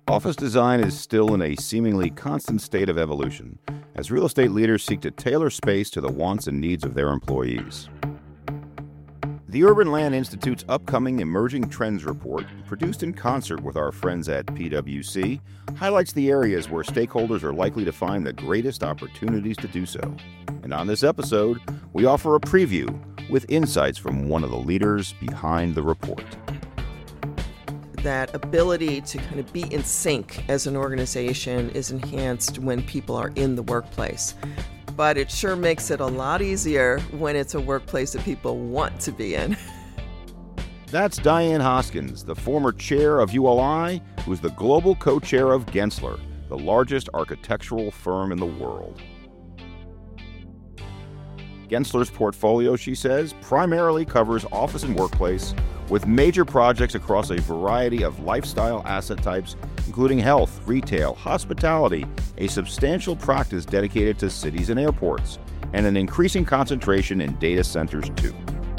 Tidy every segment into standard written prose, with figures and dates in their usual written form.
Office design is still in a seemingly constant state of evolution, as real estate leaders seek to tailor space to the wants and needs of their employees. The Urban Land Institute's upcoming Emerging Trends Report, produced in concert with our friends at PwC, highlights the areas where stakeholders are likely to find the greatest opportunities to do so. And on this episode, we offer a preview with insights from one of the leaders behind the report. That ability to kind of be in sync as an organization is enhanced when people are in the workplace. But it sure makes it a lot easier when it's a workplace that people want to be in. That's Diane Hoskins, the former chair of ULI, who's the global co-chair of Gensler, the largest architectural firm in the world. Gensler's portfolio, she says, primarily covers office and workplace, with major projects across a variety of lifestyle asset types, including health, retail, hospitality, a substantial practice dedicated to cities and airports, and an increasing concentration in data centers too.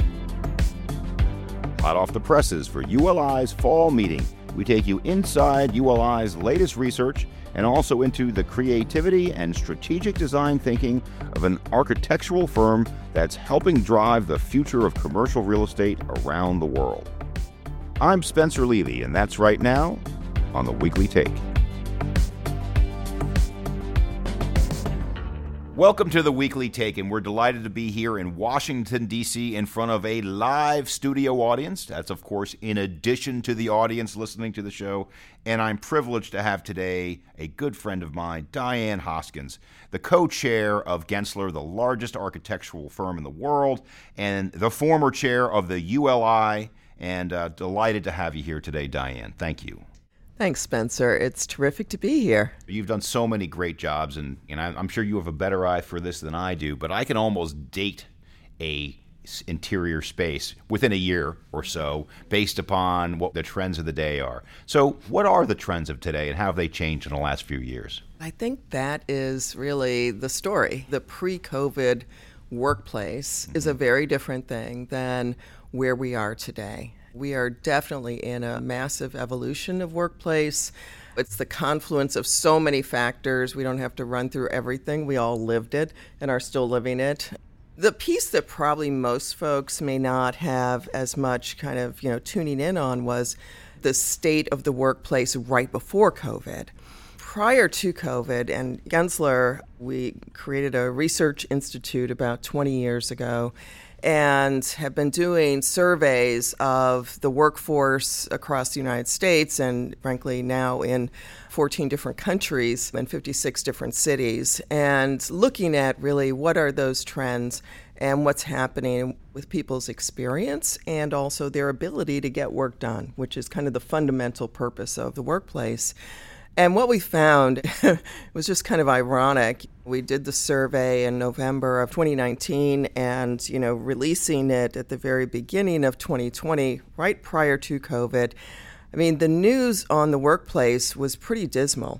Hot off the presses for ULI's fall meeting, we take you inside ULI's latest research and also into the creativity and strategic design thinking of an architectural firm that's helping drive the future of commercial real estate around the world. I'm Spencer Levy, and that's right now on The Weekly Take. Welcome to The Weekly Take, and we're delighted to be here in Washington, D.C. in front of a live studio audience. That's, of course, in addition to the audience listening to the show. And I'm privileged to have today a good friend of mine, Diane Hoskins, the co-chair of Gensler, the largest architectural firm in the world, and the former chair of the ULI. And delighted to have you here today, Diane. Thank you. Thanks, Spencer. It's terrific to be here. You've done so many great jobs, and I'm sure you have a better eye for this than I do, but I can almost date a interior space within a year or so based upon what the trends of the day are. So what are the trends of today, and how have they changed in the last few years? I think that is really the story. The pre-COVID workplace is a very different thing than where we are today. We are definitely in a massive evolution of workplace. It's the confluence of so many factors. We don't have to run through everything. We all lived it and are still living it. The piece that probably most folks may not have as much kind of, tuning in on was the state of the workplace right before COVID. Prior to COVID and Gensler, we created a research institute about 20 years ago and have been doing surveys of the workforce across the United States and, frankly, now in 14 different countries and 56 different cities, and looking at really what are those trends and what's happening with people's experience and also their ability to get work done, which is kind of the fundamental purpose of the workplace. And what we found was just kind of ironic. We did the survey in November of 2019 and, releasing it at the very beginning of 2020, right prior to COVID. I mean, the news on the workplace was pretty dismal.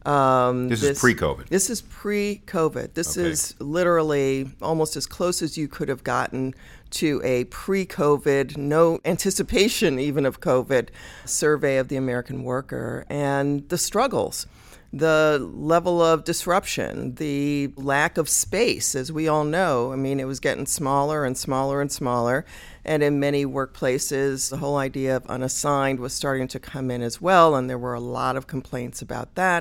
This is pre-COVID. This is pre-COVID. This is literally almost as close as you could have gotten to a pre-COVID, no anticipation even of COVID, survey of the American worker and the struggles, the level of disruption, the lack of space, as we all know. I mean, it was getting smaller and smaller and smaller. And in many workplaces, the whole idea of unassigned was starting to come in as well. And there were a lot of complaints about that.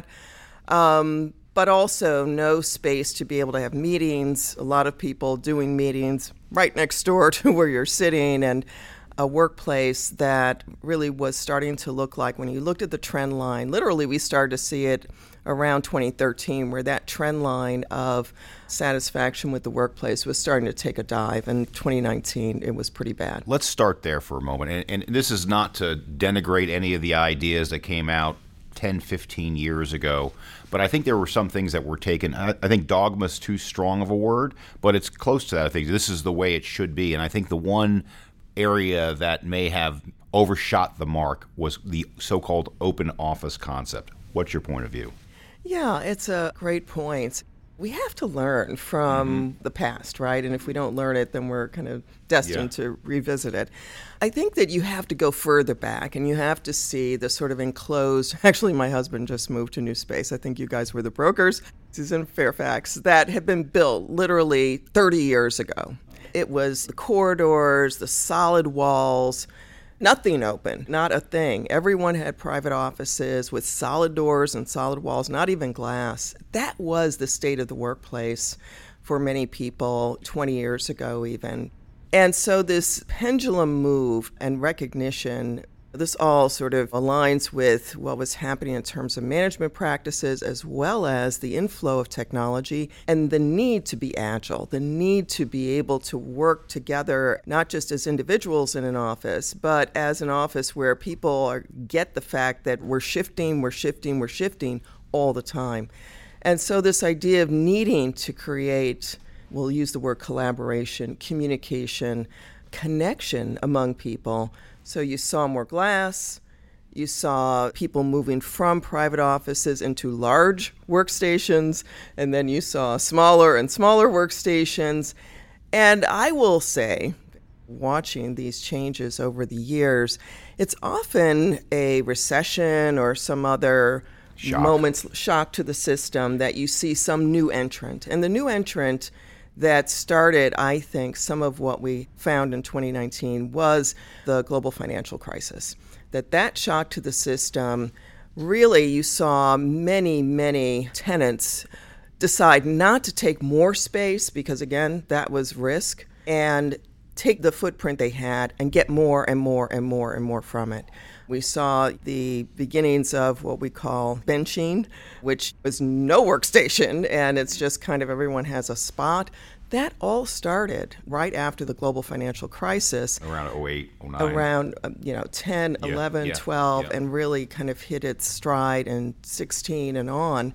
But also no space to be able to have meetings, a lot of people doing meetings right next door to where you're sitting, and a workplace that really was starting to look like, when you looked at the trend line, literally we started to see it around 2013, where that trend line of satisfaction with the workplace was starting to take a dive. In 2019, it was pretty bad. Let's start there for a moment. And this is not to denigrate any of the ideas that came out 10, 15 years ago. But I think there were some things that were taken. I think dogma is too strong of a word, but it's close to that. I think this is the way it should be. And I think the one area that may have overshot the mark was the so-called open office concept. What's your point of view? Yeah, it's a great point. We have to learn from the past, right? And if we don't learn it, then we're kind of destined to revisit it. I think that you have to go further back and you have to see the sort of enclosed. Actually, my husband just moved to new space. I think you guys were the brokers. He's in Fairfax, that had been built literally 30 years ago. It was the corridors, the solid walls, nothing open, not a thing. Everyone had private offices with solid doors and solid walls, not even glass. That was the state of the workplace for many people 20 years ago even. And so this pendulum move and recognition, this all sort of aligns with what was happening in terms of management practices as well as the inflow of technology and the need to be agile, the need to be able to work together, not just as individuals in an office, but as an office where people get the fact that we're shifting all the time. And so this idea of needing to create, we'll use the word collaboration, communication, connection among people. So you saw more glass, you saw people moving from private offices into large workstations, and then you saw smaller and smaller workstations. And I will say, watching these changes over the years, it's often a recession or some other shock to the system that you see some new entrant. And the new entrant that started, I think, some of what we found in 2019 was the global financial crisis. That shock to the system, really you saw many tenants decide not to take more space because, again, that was risk, and take the footprint they had and get more and more from it. We saw the beginnings of what we call benching, which was no workstation, and it's just kind of everyone has a spot. That all started right after the global financial crisis. Around 08, 09. Around 10, 11, 12, and really kind of hit its stride in 16 and on.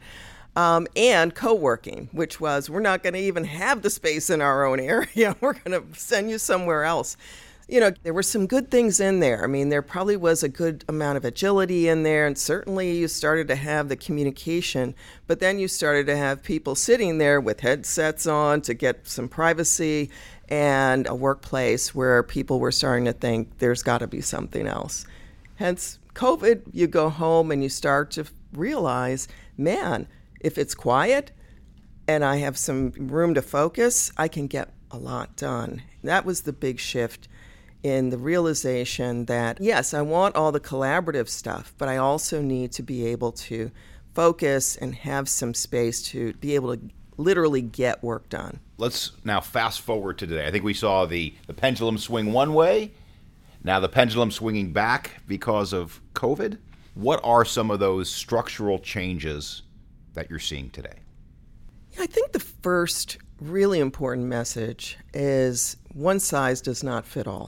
And co-working, which was, we're not going to even have the space in our own area. We're going to send you somewhere else. There were some good things in there. I mean, there probably was a good amount of agility in there, and certainly you started to have the communication, but then you started to have people sitting there with headsets on to get some privacy, and a workplace where people were starting to think there's got to be something else. Hence, COVID, you go home and you start to realize, man, if it's quiet and I have some room to focus, I can get a lot done. That was the big shift in the realization that, yes, I want all the collaborative stuff, but I also need to be able to focus and have some space to be able to literally get work done. Let's now fast forward to today. I think we saw the pendulum swing one way, now the pendulum swinging back because of COVID. What are some of those structural changes that you're seeing today? I think the first really important message is one size does not fit all.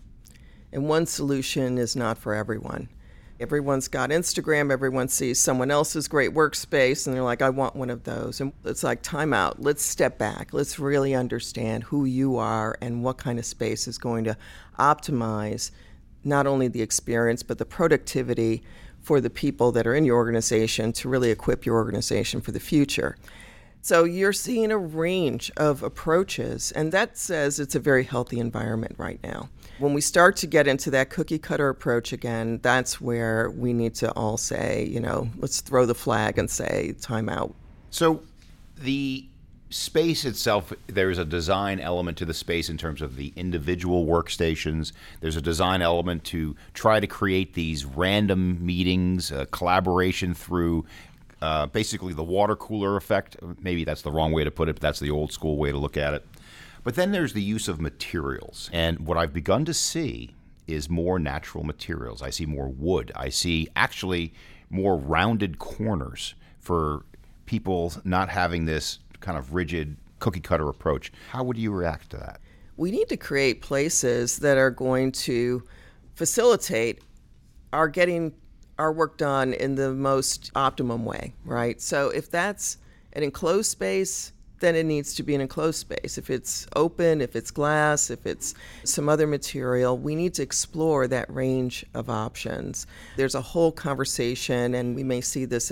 And one solution is not for everyone. Everyone's got Instagram, everyone sees someone else's great workspace, and they're like, I want one of those. And it's like, time out. Let's step back. Let's really understand who you are and what kind of space is going to optimize not only the experience, but the productivity for the people that are in your organization to really equip your organization for the future. So you're seeing a range of approaches, and that says it's a very healthy environment right now. When we start to get into that cookie cutter approach again, that's where we need to all say, let's throw the flag and say, time out. So the space itself, there's a design element to the space in terms of the individual workstations. There's a design element to try to create these random meetings, collaboration through basically the water cooler effect. Maybe that's the wrong way to put it, but that's the old school way to look at it. But then there's the use of materials. And what I've begun to see is more natural materials. I see more wood. I see actually more rounded corners for people not having this kind of rigid cookie cutter approach. How would you react to that? We need to create places that are going to facilitate our getting our work done in the most optimum way, right? So if that's an enclosed space, then it needs to be an enclosed space. If it's open, if it's glass, if it's some other material, we need to explore that range of options. There's a whole conversation, and we may see this as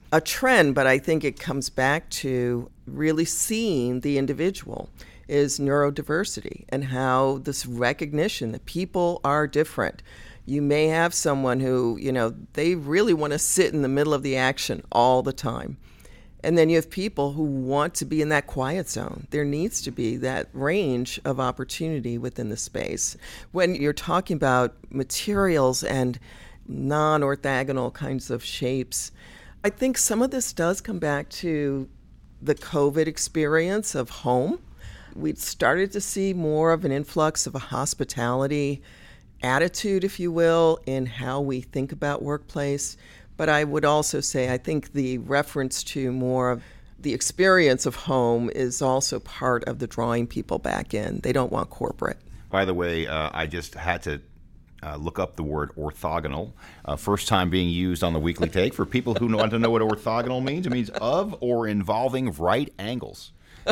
a trend, but I think it comes back to really seeing the individual, is neurodiversity and how this recognition that people are different. You may have someone who, they really want to sit in the middle of the action all the time. And then you have people who want to be in that quiet zone. There needs to be that range of opportunity within the space. When you're talking about materials and non-orthogonal kinds of shapes, I think some of this does come back to the COVID experience of home. We'd started to see more of an influx of a hospitality attitude, if you will, in how we think about workplace. But I would also say I think the reference to more of the experience of home is also part of the drawing people back in. They don't want corporate. By the way, I just had to look up the word orthogonal. First time being used on the Weekly Take. For people who want to know what orthogonal means, it means of or involving right angles.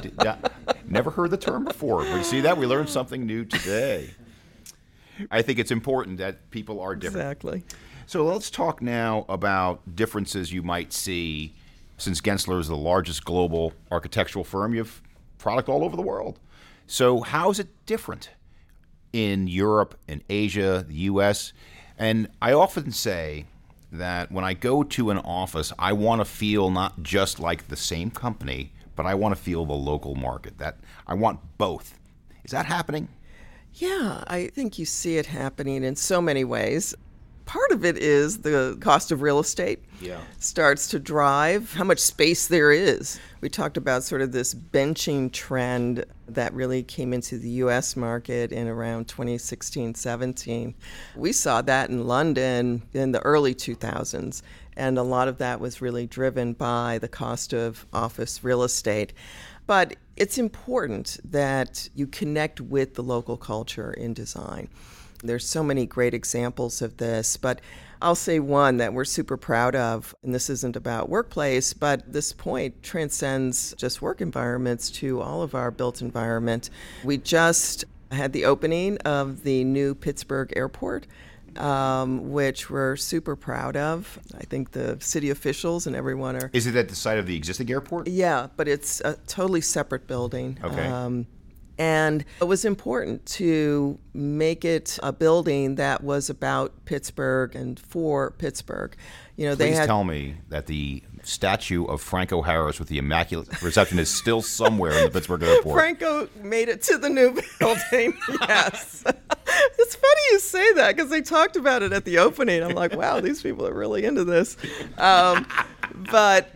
Never heard the term before. We see that? We learned something new today. I think it's important that people are different. Exactly. So let's talk now about differences you might see. Since Gensler is the largest global architectural firm, you have product all over the world. So how is it different in Europe, in Asia, the U.S.? And I often say that when I go to an office, I want to feel not just like the same company, but I want to feel the local market. That I want both. Is that happening? Yeah, I think you see it happening in so many ways. Part of it is the cost of real estate starts to drive how much space there is. We talked about sort of this benching trend that really came into the U.S. market in around 2016-17. We saw that in London in the early 2000s, and a lot of that was really driven by the cost of office real estate. But it's important that you connect with the local culture in design. There's so many great examples of this, but I'll say one that we're super proud of, and this isn't about workplace, but this point transcends just work environments to all of our built environment. We just had the opening of the new Pittsburgh Airport, which we're super proud of. I think the city officials and everyone are... Is it at the site of the existing airport? Yeah, but it's a totally separate building. Okay. And it was important to make it a building that was about Pittsburgh and for Pittsburgh. Please tell me that the statue of Franco Harris with the Immaculate Reception is still somewhere in the Pittsburgh airport. Franco made it to the new building, yes. It's funny you say that because they talked about it at the opening. I'm like, wow, these people are really into this. But,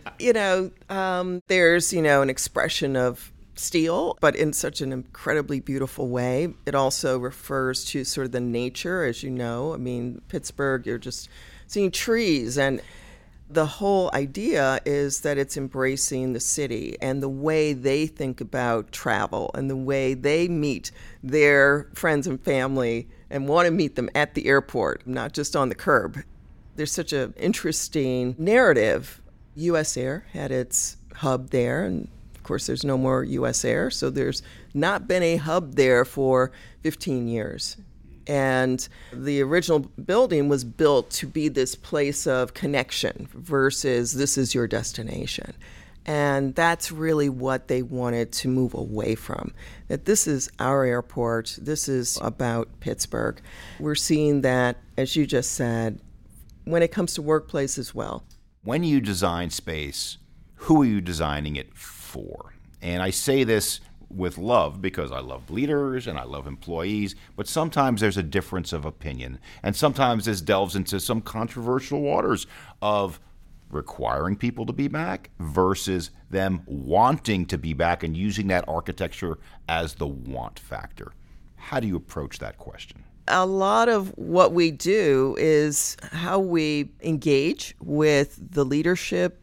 there's, an expression of steel, but in such an incredibly beautiful way. It also refers to sort of the nature, as you know. I mean, Pittsburgh, you're just seeing trees, and the whole idea is that it's embracing the city and the way they think about travel and the way they meet their friends and family and want to meet them at the airport, not just on the curb. There's such an interesting narrative. U.S. Air had its hub there, and of course, there's no more U.S. Air, so there's not been a hub there for 15 years. And the original building was built to be this place of connection versus this is your destination. And that's really what they wanted to move away from, that this is our airport, this is about Pittsburgh. We're seeing that, as you just said, when it comes to workplace as well. When you design space, who are you designing it for? And I say this with love because I love leaders and I love employees, but sometimes there's a difference of opinion. And sometimes this delves into some controversial waters of requiring people to be back versus them wanting to be back and using that architecture as the want factor. How do you approach that question? A lot of what we do is how we engage with the leadership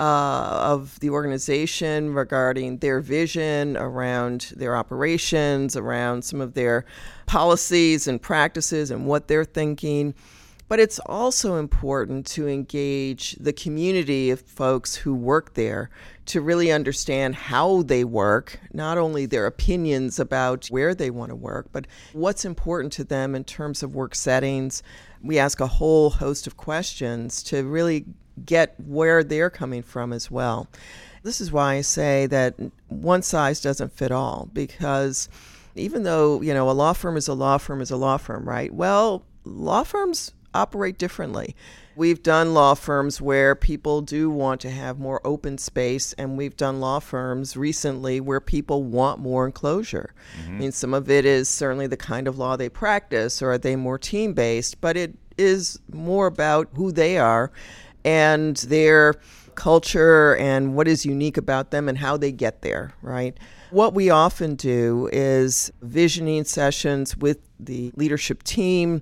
of the organization regarding their vision around their operations, around some of their policies and practices and what they're thinking. But it's also important to engage the community of folks who work there to really understand how they work, not only their opinions about where they want to work, but what's important to them in terms of work settings. We ask a whole host of questions to really get where they're coming from as well. This is why I say that one size doesn't fit all, because even though, a law firm is a law firm is a law firm, right? Well, law firms operate differently. We've done law firms where people do want to have more open space, and we've done law firms recently where people want more enclosure. I mean, some of it is certainly the kind of law they practice, or are they more team-based, but it is more about who they are and their culture and what is unique about them and how they get there, right? What we often do is visioning sessions with the leadership team.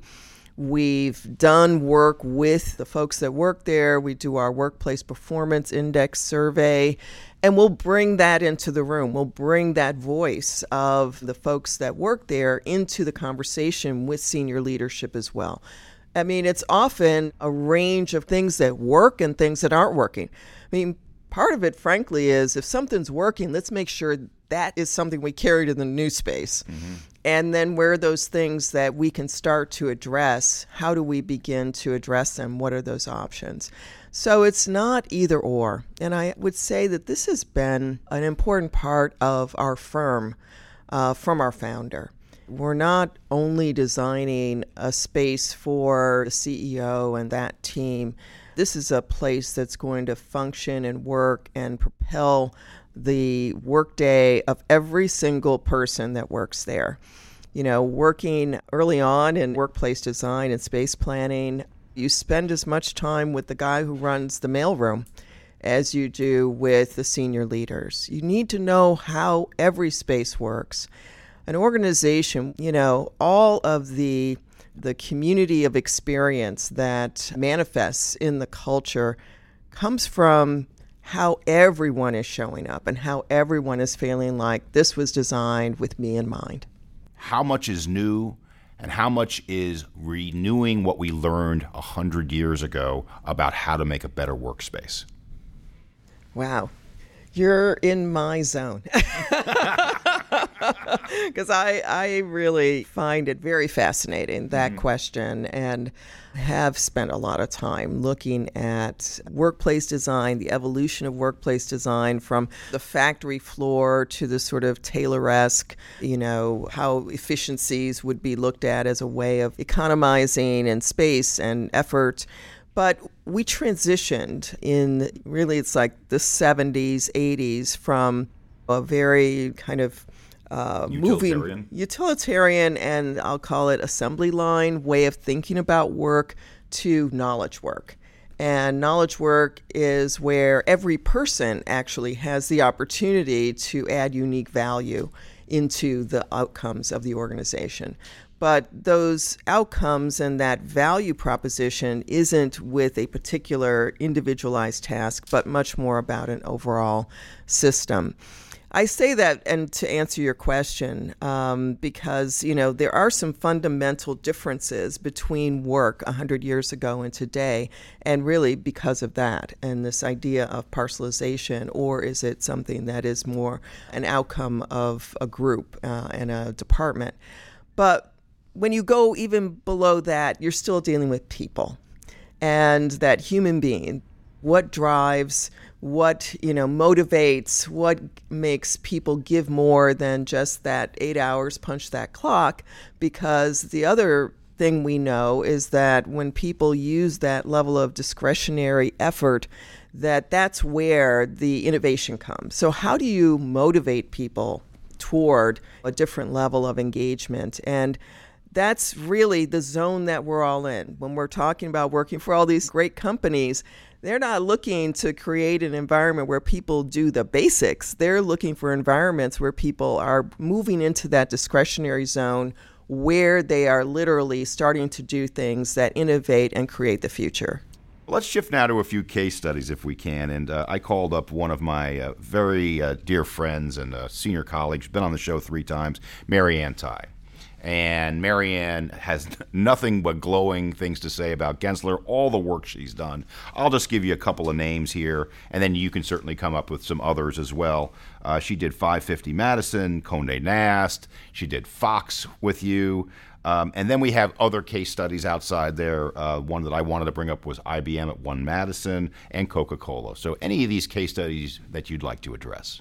We've done work with the folks that work there. We do our workplace performance index survey, and we'll bring that into the room. We'll bring that voice of the folks that work there into the conversation with senior leadership as well. I mean, it's often a range of things that work and things that aren't working. I mean, part of it, frankly, is if something's working, let's make sure that is something we carry to the new space. And then where are those things that we can start to address? How do we begin to address them? What are those options? So it's not either or. And I would say that this has been an important part of our firm from our founder. We're not only designing a space for the CEO and that team. This is a place that's going to function and work and propel the workday of every single person that works there. Working early on in workplace design and space planning, you spend as much time with the guy who runs the mailroom as you do with the senior leaders. You need to know how every space works. An organization, all of the community of experience that manifests in the culture comes from how everyone is showing up and how everyone is feeling like this was designed with me in mind. How much is new and how much is renewing what we learned 100 years ago about how to make a better workspace? Wow. You're in my zone. Because I really find it very fascinating, that question, and have spent a lot of time looking at workplace design, the evolution of workplace design from the factory floor to the sort of Tayloresque, how efficiencies would be looked at as a way of economizing in space and effort. But we transitioned in, really, it's like the 70s, 80s, from a very kind of utilitarian and I'll call it assembly line way of thinking about work to knowledge work. And knowledge work is where every person actually has the opportunity to add unique value into the outcomes of the organization. But those outcomes and that value proposition isn't with a particular individualized task, but much more about an overall system. I say that, and to answer your question, because, there are some fundamental differences between work 100 years ago and today, and really because of that, and this idea of parcelization, or is it something that is more an outcome of a group and a department? But when you go even below that, you're still dealing with people and that human being. What drives, what motivates, what makes people give more than just that 8 hours, punch that clock? Because the other thing we know is that when people use that level of discretionary effort, that's where the innovation comes. So how do you motivate people toward a different level of engagement? And that's really the zone that we're all in. When we're talking about working for all these great companies, they're not looking to create an environment where people do the basics. They're looking for environments where people are moving into that discretionary zone where they are literally starting to do things that innovate and create the future. Let's shift now to a few case studies if we can. And I called up one of my very dear friends and senior colleagues, been on the show 3 times, Mary Ann Tighe. And Mary Ann has nothing but glowing things to say about Gensler, all the work she's done. I'll just give you a couple of names here, and then you can certainly come up with some others as well. She did 550 Madison, Condé Nast. She did Fox with you. And then we have other case studies outside there. One that I wanted to bring up was IBM at One Madison and Coca-Cola. So any of these case studies that you'd like to address?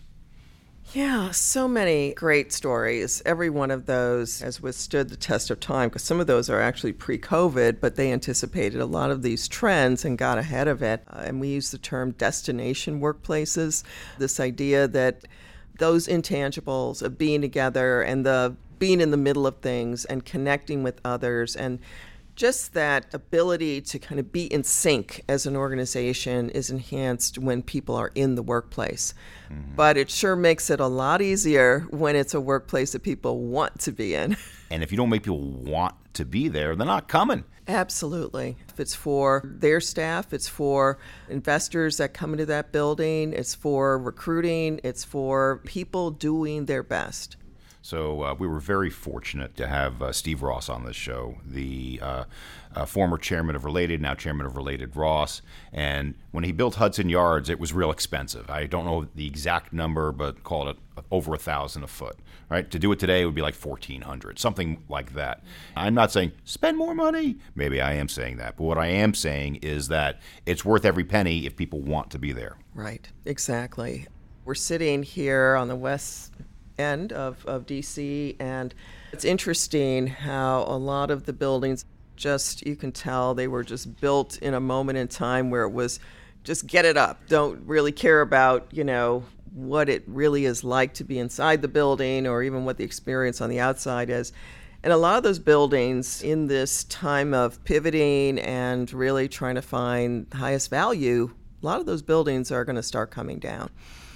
Yeah, so many great stories. Every one of those has withstood the test of time because some of those are actually pre-COVID, but they anticipated a lot of these trends and got ahead of it. And we use the term destination workplaces, this idea that those intangibles of being together and the being in the middle of things and connecting with others and just that ability to kind of be in sync as an organization is enhanced when people are in the workplace. Mm-hmm. But it sure makes it a lot easier when it's a workplace that people want to be in. And if you don't make people want to be there, they're not coming. Absolutely. If it's for their staff, it's for investors that come into that building, it's for recruiting, it's for people doing their best. So we were very fortunate to have Steve Ross on this show, the former chairman of Related, now chairman of Related Ross. And when he built Hudson Yards, it was real expensive. I don't know the exact number, but call it over $1,000 a foot. Right? To do it today, it would be like $1,400, something like that. I'm not saying spend more money. Maybe I am saying that. But what I am saying is that it's worth every penny if people want to be there. Right. Exactly. We're sitting here on the west end of DC, and it's interesting how a lot of the buildings you can tell they were just built in a moment in time where it was just get it up, don't really care about what it really is like to be inside the building or even what the experience on the outside is. And a lot of those buildings in this time of pivoting and really trying to find the highest value, a lot of those buildings are going to start coming down.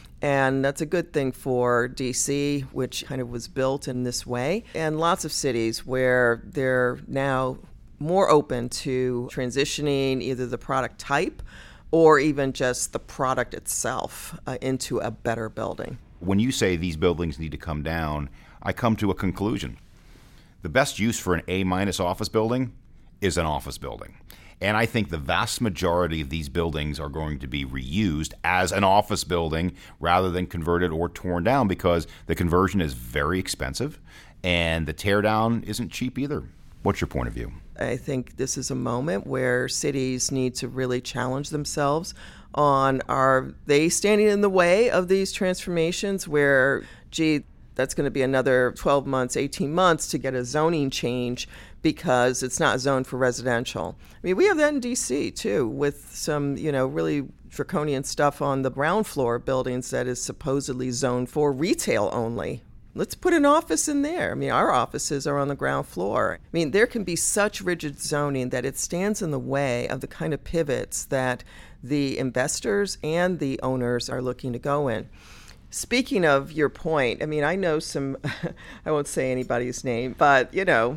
And that's a good thing for DC, which kind of was built in this way, and lots of cities where they're now more open to transitioning either the product type or even just the product itself into a better building. When you say these buildings need to come down, I come to a conclusion. The best use for an A- office building is an office building. And I think the vast majority of these buildings are going to be reused as an office building rather than converted or torn down because the conversion is very expensive and the tear down isn't cheap either. What's your point of view? I think this is a moment where cities need to really challenge themselves on are they standing in the way of these transformations where, that's going to be another 12 months, 18 months to get a zoning change because it's not zoned for residential. I mean, we have that in D.C. too, with some, really draconian stuff on the ground floor buildings that is supposedly zoned for retail only. Let's put an office in there. I mean, our offices are on the ground floor. I mean, there can be such rigid zoning that it stands in the way of the kind of pivots that the investors and the owners are looking to go in. Speaking of your point, I mean, I know some, I won't say anybody's name, but,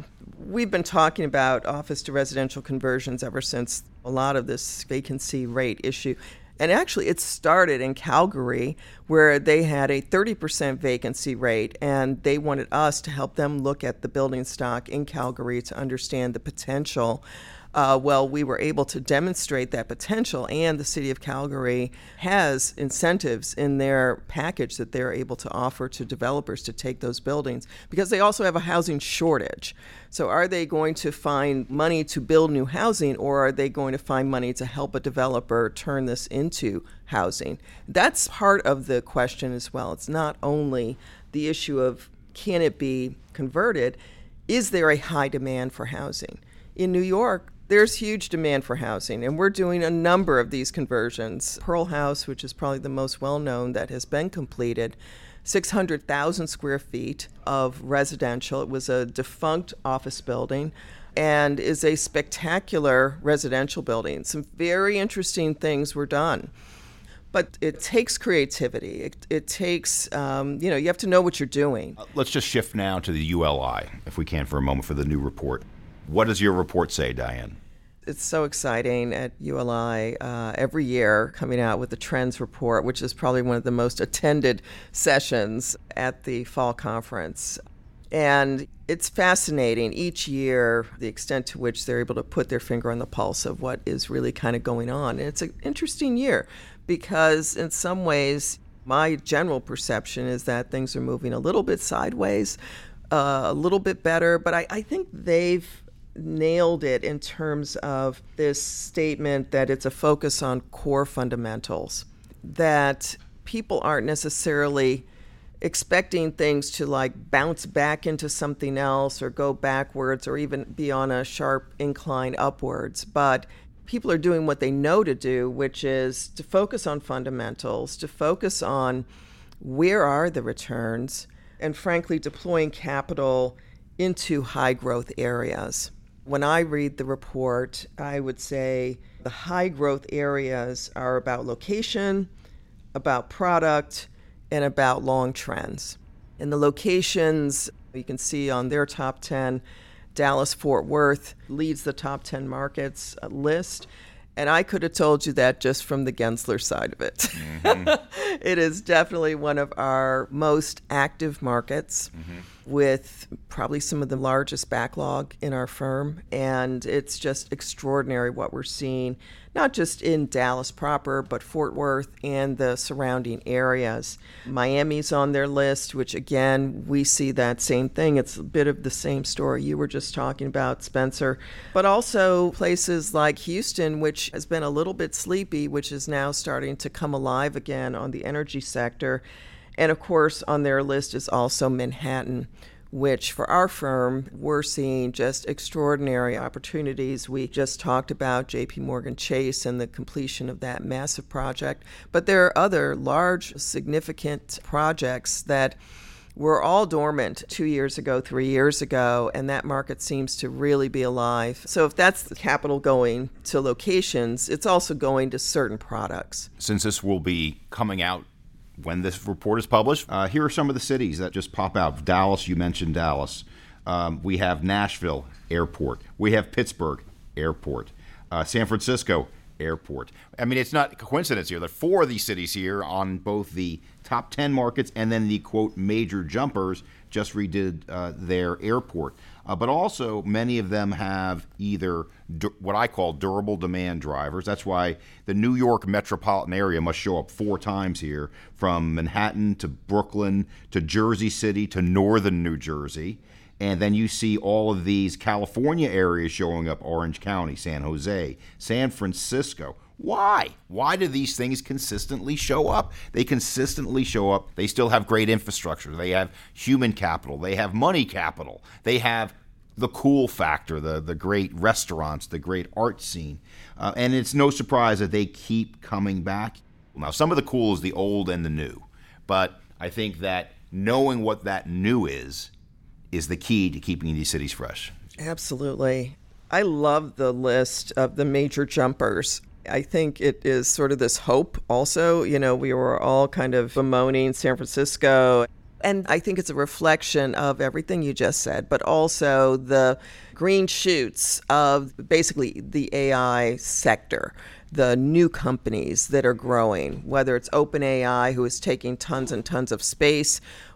we've been talking about office to residential conversions ever since a lot of this vacancy rate issue. And actually, it started in Calgary, where they had a 30% vacancy rate, and they wanted us to help them look at the building stock in Calgary to understand the potential. We were able to demonstrate that potential, and the city of Calgary has incentives in their package that they're able to offer to developers to take those buildings because they also have a housing shortage. So are they going to find money to build new housing, or are they going to find money to help a developer turn this into housing? That's part of the question as well. It's not only the issue of can it be converted, is there a high demand for housing? In New York, there's huge demand for housing, and we're doing a number of these conversions. Pearl House, which is probably the most well-known that has been completed, 600,000 square feet of residential. It was a defunct office building and is a spectacular residential building. Some very interesting things were done. But it takes creativity. It takes, you have to know what you're doing. Let's just shift now to the ULI, if we can, for a moment, for the new report. What does your report say, Diane? It's so exciting at ULI every year coming out with the Trends Report, which is probably one of the most attended sessions at the fall conference. And it's fascinating each year the extent to which they're able to put their finger on the pulse of what is really kind of going on. And it's an interesting year because in some ways my general perception is that things are moving a little bit sideways. a little bit better, but I think they've nailed it in terms of this statement that it's a focus on core fundamentals, that people aren't necessarily expecting things to like bounce back into something else or go backwards or even be on a sharp incline upwards. But people are doing what they know to do, which is to focus on fundamentals, to focus on where are the returns, and frankly, deploying capital into high growth areas. When I read the report, I would say the high growth areas are about location, about product, and about long trends. And the locations, you can see on their top 10, Dallas-Fort Worth leads the top 10 markets list. And I could have told you that just from the Gensler side of it. Mm-hmm. It is definitely one of our most active markets, with probably some of the largest backlog in our firm. And it's just extraordinary what we're seeing, not just in Dallas proper, but Fort Worth and the surrounding areas. Miami's on their list, which again, we see that same thing. It's a bit of the same story you were just talking about, Spencer. But also places like Houston, which has been a little bit sleepy, which is now starting to come alive again on the energy sector. And of course, on their list is also Manhattan, which for our firm, we're seeing just extraordinary opportunities. We just talked about JP Morgan Chase and the completion of that massive project. But there are other large, significant projects that were all dormant 2 years ago, 3 years ago, and that market seems to really be alive. So if that's the capital going to locations, it's also going to certain products. Since this will be coming out when this report is published, here are some of the cities that just pop out. Dallas, you mentioned Dallas. We have Nashville Airport. We have Pittsburgh Airport. San Francisco Airport. I mean, it's not a coincidence here. There are 4 of these cities here on both the top 10 markets and then the, quote, major jumpers just redid their airport. But also, many of them have either what I call durable demand drivers. That's why the New York metropolitan area must show up 4 times here, from Manhattan to Brooklyn to Jersey City to northern New Jersey. And then you see all of these California areas showing up: Orange County, San Jose, San Francisco. Why? Why do these things consistently show up? They consistently show up. They still have great infrastructure. They have human capital. They have money capital. They have the cool factor, the great restaurants, the great art scene. And it's no surprise that they keep coming back. Now, some of the cool is the old and the new. But I think that knowing what that new is the key to keeping these cities fresh. Absolutely. I love the list of the major jumpers. I think it is sort of this hope also. You know, we were all kind of bemoaning San Francisco. And I think it's a reflection of everything you just said, but also the green shoots of basically the AI sector, the new companies that are growing, whether it's OpenAI, who is taking tons and tons of space,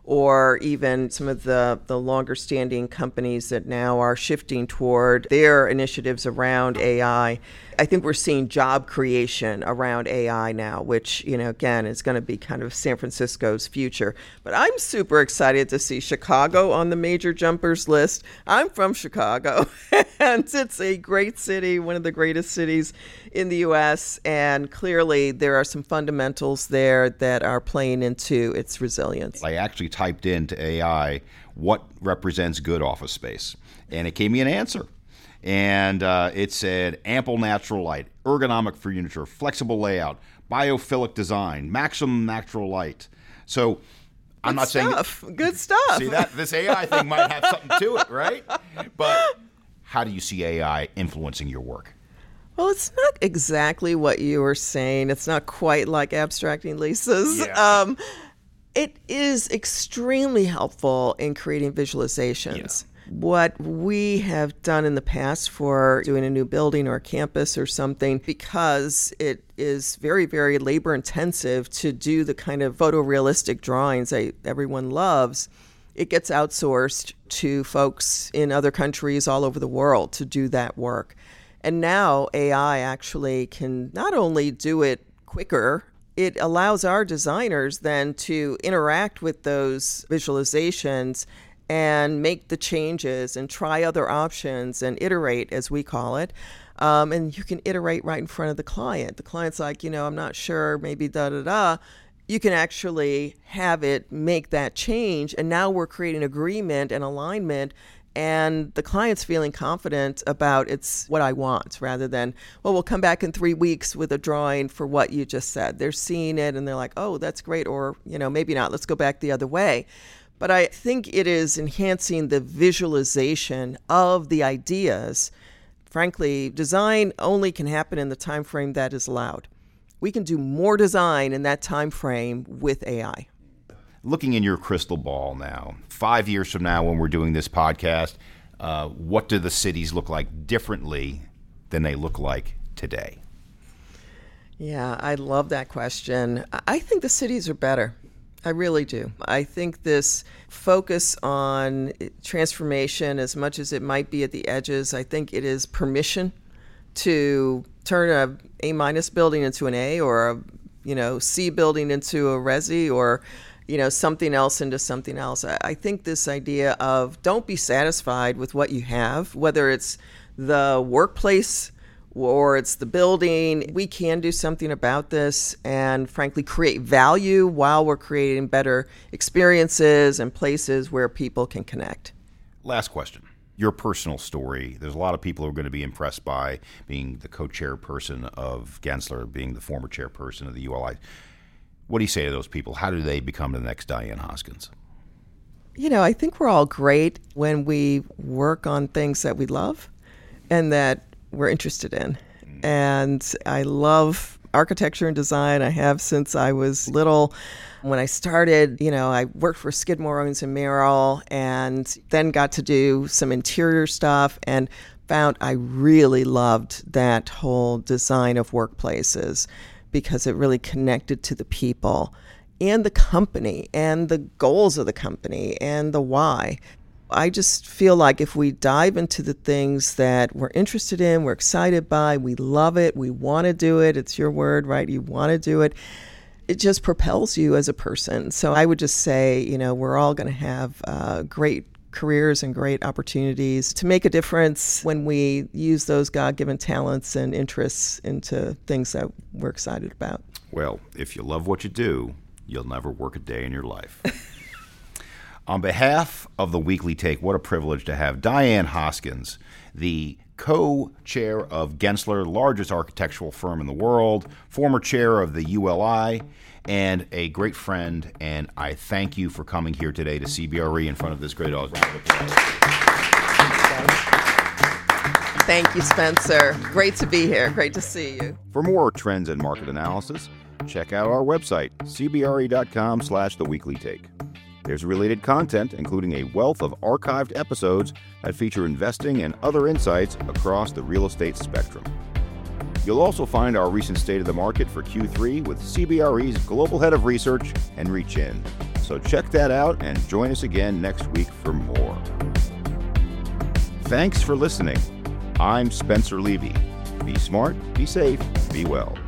or even some of the longer-standing companies that now are shifting toward their initiatives around AI. I think we're seeing job creation around AI now, which, you know, again, is going to be kind of San Francisco's future. But I'm super excited to see Chicago on the major jumpers list. I'm from Chicago, and it's a great city, one of the greatest cities in the U.S., and clearly there are some fundamentals there that are playing into its resilience. I actually typed into AI what represents good office space, and it gave me an answer. And it said ample natural light, ergonomic furniture, flexible layout, biophilic design, maximum natural light. So I'm not saying good stuff. See that this AI thing might have something to it, right? But how do you see AI influencing your work? Well, it's not exactly what you were saying. It's not quite like abstracting leases. Yeah. It is extremely helpful in creating visualizations. Yeah. What we have done in the past for doing a new building or a campus or something, because it is very, very labor intensive to do the kind of photorealistic drawings that everyone loves, it gets outsourced to folks in other countries all over the world to do that work. And now AI actually can not only do it quicker, it allows our designers then to interact with those visualizations and make the changes and try other options and iterate, as we call it. And you can iterate right in front of the client. The client's like, I'm not sure, maybe da-da-da. You can actually have it make that change. And now we're creating agreement and alignment, and the client's feeling confident about it's what I want, rather than, well, we'll come back in 3 weeks with a drawing for what you just said. They're seeing it and they're like, oh, that's great. Or, maybe not. Let's go back the other way. But I think it is enhancing the visualization of the ideas. Frankly, design only can happen in the time frame that is allowed. We can do more design in that time frame with AI. Looking in your crystal ball now, 5 years from now when we're doing this podcast, what do the cities look like differently than they look like today? Yeah, I love that question. I think the cities are better. I really do. I think this focus on transformation, as much as it might be at the edges, I think it is permission to turn a A- building into an A, or a C building into a Resi, or something else into something else. I think this idea of don't be satisfied with what you have, whether it's the workplace or it's the building. We can do something about this and frankly create value while we're creating better experiences and places where people can connect. Last question. Your personal story. There's a lot of people who are going to be impressed by being the co-chairperson of Gensler, being the former chairperson of the ULI. What do you say to those people? How do they become the next Diane Hoskins? I think we're all great when we work on things that we love and that we're interested in. And I love architecture and design. I have since I was little. When I started, I worked for Skidmore, Owings & Merrill, and then got to do some interior stuff and found I really loved that whole design of workplaces, because it really connected to the people and the company and the goals of the company and the why. I just feel like if we dive into the things that we're interested in, we're excited by, we love it, we want to do it, it's your word, right? You want to do it. It just propels you as a person. So I would just say, we're all going to have great careers and great opportunities to make a difference when we use those God-given talents and interests into things that we're excited about. Well, if you love what you do, you'll never work a day in your life. On behalf of the Weekly Take, what a privilege to have Diane Hoskins, the co-chair of Gensler, largest architectural firm in the world, former chair of the ULI, and a great friend. And I thank you for coming here today to CBRE in front of this great audience. Thank you, Spencer. Great to be here. Great to see you. For more trends and market analysis, check out our website, cbre.com/theweeklytake. There's related content, including a wealth of archived episodes that feature investing and other insights across the real estate spectrum. You'll also find our recent State of the Market for Q3 with CBRE's Global Head of Research, Henry Chin. So check that out and join us again next week for more. Thanks for listening. I'm Spencer Levy. Be smart, be safe, be well.